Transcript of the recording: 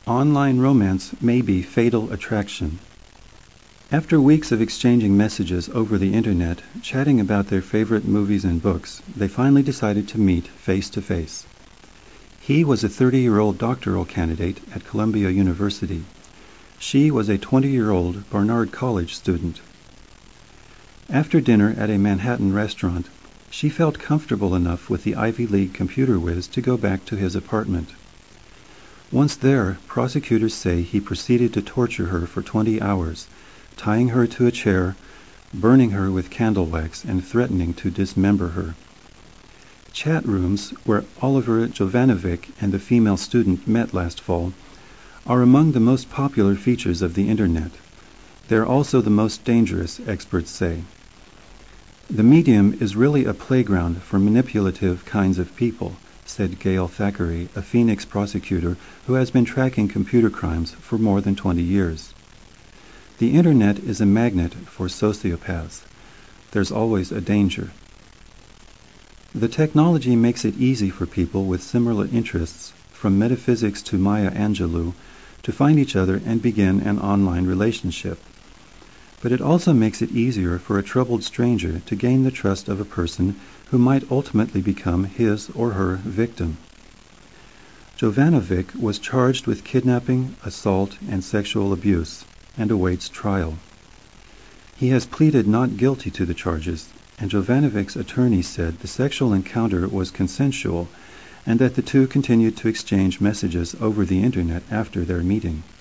Online romance may be fatal attraction. After weeks of exchanging messages over the internet, chatting about their favorite movies and books, they finally decided to meet face to face. He was a 30-year-old doctoral candidate at Columbia University. She was a 20-year-old Barnard College student. After dinner at a Manhattan restaurant, she felt comfortable enough with the Ivy League computer whiz to go back to his apartment. Once there, prosecutors say he proceeded to torture her for 20 hours, tying her to a chair, burning her with candle wax, and threatening to dismember her. Chat rooms, where Oliver Jovanovic and the female student met last fall, are among the most popular features of the Internet. They're also the most dangerous, experts say. The medium is really a playground for manipulative kinds of people, said Gail Thackeray, a Phoenix prosecutor who has been tracking computer crimes for more than 20 years. The Internet is a magnet for sociopaths. There's always a danger. The technology makes it easy for people with similar interests, from metaphysics to Maya Angelou, to find each other and begin an online relationship. But it also makes it easier for a troubled stranger to gain the trust of a person who might ultimately become his or her victim. Jovanovic was charged with kidnapping, assault, and sexual abuse, and awaits trial. He has pleaded not guilty to the charges, and Jovanovic's attorney said the sexual encounter was consensual and that the two continued to exchange messages over the Internet after their meeting.